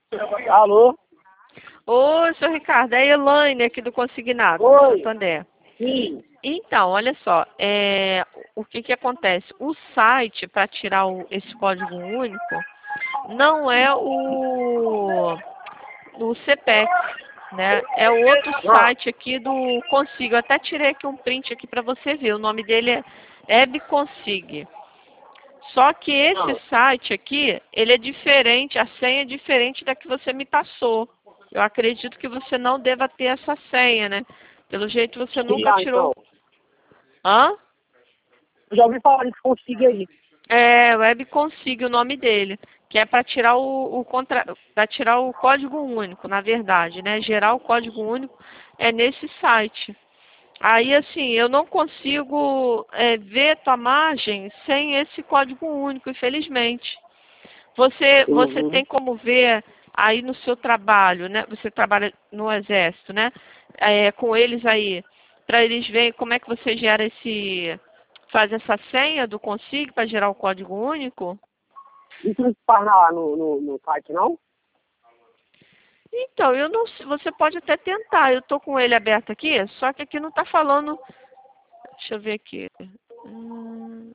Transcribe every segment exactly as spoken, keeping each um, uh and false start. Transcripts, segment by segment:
Alô? Oi, seu Ricardo, é a Elaine aqui do Consignado, do Oi. Santander. Sim. Então, olha só, é, o que que acontece? O site para tirar o- esse código único não é o, o CPEX, né? É o outro Ah, site aqui do Consig. Eu até tirei aqui um print aqui para você ver. O nome dele é EbConsig. Só que esse não. site aqui, ele é diferente, a senha é diferente da que você me passou. Eu acredito que você não deva ter essa senha, né? Pelo jeito você nunca Criar, tirou. então. Hã? Eu já ouvi falar disso consigo aí. É, Web Consig o nome dele, que é para tirar o, o contra, para tirar o código único, na verdade, né? Gerar o código único é nesse site. Aí, assim, eu não consigo é, ver tua margem sem esse código único, infelizmente. Você, você Uhum. tem como ver aí no seu trabalho, né? Você trabalha no exército, né? É, com eles aí, para eles verem como é que você gera esse, faz essa senha do Consig para gerar o código único. Isso não se faz lá no, no, no site, não? Então, eu não sei, você pode até tentar. Eu tô com ele aberto aqui, só que aqui não está falando. Deixa eu ver aqui. Hum,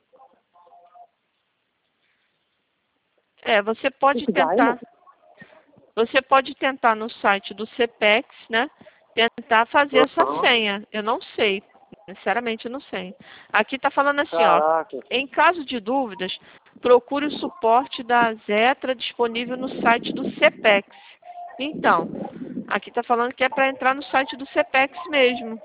é, você pode Isso já é, tentar. não? Você pode tentar no site do CPEX, né? Tentar fazer essa Aham. senha. Eu não sei. Sinceramente, eu não sei. Aqui está falando assim, ó. Caraca. Em caso de dúvidas, procure o suporte da Zetra disponível no site do CPEX. Então, aqui está falando que é para entrar no site do CPEX mesmo.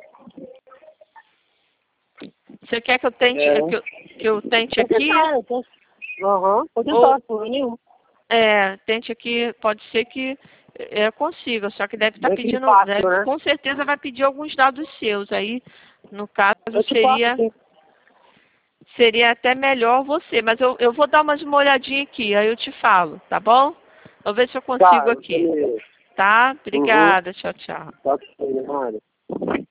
Você quer que eu tente, É. que eu, que eu tente Pode aqui? tentar, eu posso. Aham. Pode Ou tentar, por nenhum. é, tente aqui, pode ser que é, consiga, só que deve estar Bem que pedindo, fácil, deve, né? com certeza vai pedir alguns dados seus. Aí, no caso, Eu te passo, seria, sim. seria até melhor você. Mas eu, eu vou dar mais uma olhadinha aqui, aí eu te falo, tá bom? Vou ver se eu Tá, consigo aqui. beleza. Tá? Uhum. Obrigada, tchau, tchau. Tá, ok, nada.